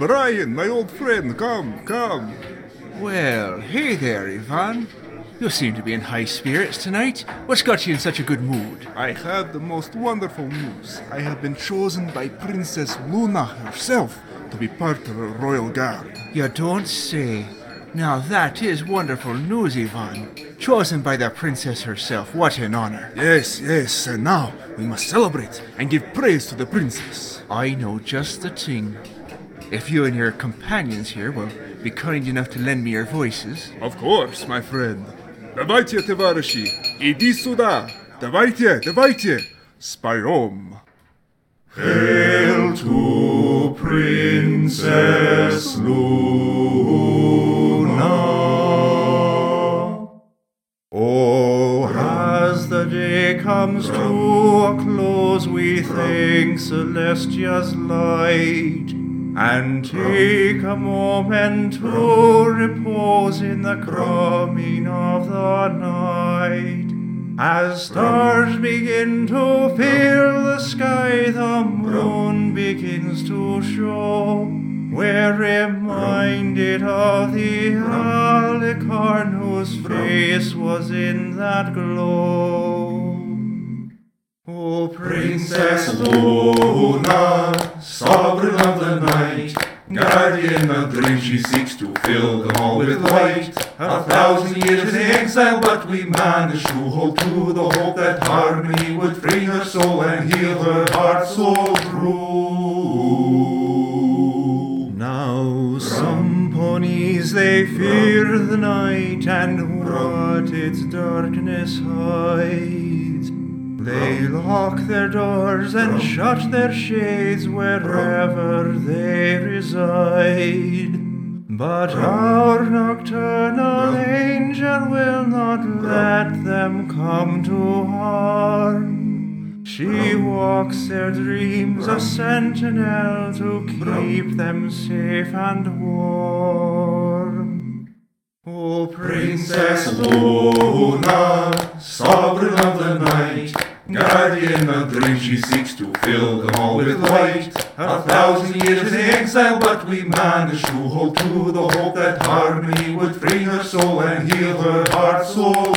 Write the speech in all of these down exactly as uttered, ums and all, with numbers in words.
Brian, my old friend, come, come. Well, hey there, Ivan. You seem to be in high spirits tonight. What's got you in such a good mood? I have the most wonderful news. I have been chosen by Princess Luna herself to be part of her royal guard. You don't say. Now that is wonderful news, Ivan. Chosen by the princess herself. What an honor. Yes, yes, and now we must celebrate and give praise to the princess. I know just the thing. If you and your companions here will be kind enough to lend me your voices. Of course, my friend. Давайте, товарищи, иди сюда. Давайте, давайте. Споем. Hail to Princess Luna. Oh, as the day comes to a close, we thank Celestia's light, and take a moment to repose in the coming of the night. As stars begin to fill the sky, the moon begins to show. We're reminded of the alicorn whose face was in that glow. O Princess Luna, sovereign of the night, guardian of dreams, she seeks to fill them all with light. A thousand years in exile, but we managed to hold to the hope that harmony would free her soul and heal her heart so true. Now some ponies, they fear the night and what its darkness hides. They lock their doors and shut their shades wherever they reside. But our nocturnal angel will not let them come to harm. She walks their dreams, a sentinel to keep them safe and warm. O Princess Luna, sovereign of the night, guardian of dreams, she seeks to fill them all with light. A thousand years in exile, but we managed to hold to the hope that harmony would free her soul and heal her heart so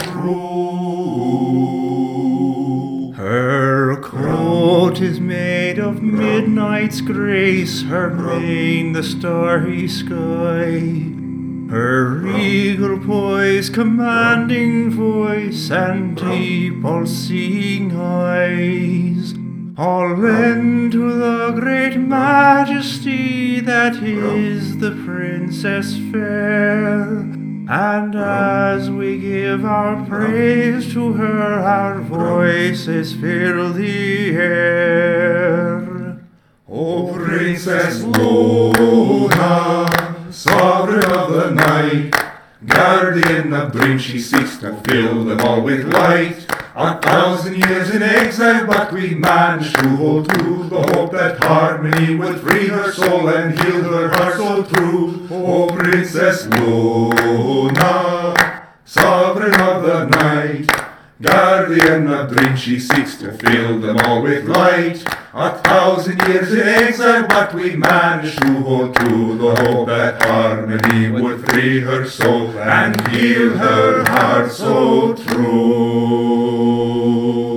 true. Her coat is made of midnight's grace, her mane the starry sky. Her regal poise, commanding voice, and deep all-seeing eyes, all lend to the great majesty that is the princess fair. And as we give our praise to her, our voices fill the air. O Princess Luna, sovereign of the night, guardian of dreams, she seeks to fill them all with light. A thousand years in exile, but we managed to hold to the hope that harmony would free her soul and heal her heart so true. O Princess Luna, sovereign of the night, guardian of dreams, she seeks to fill them all with light. A thousand years in exile, but we managed to hold to the hope that harmony would free her soul and heal her heart so true.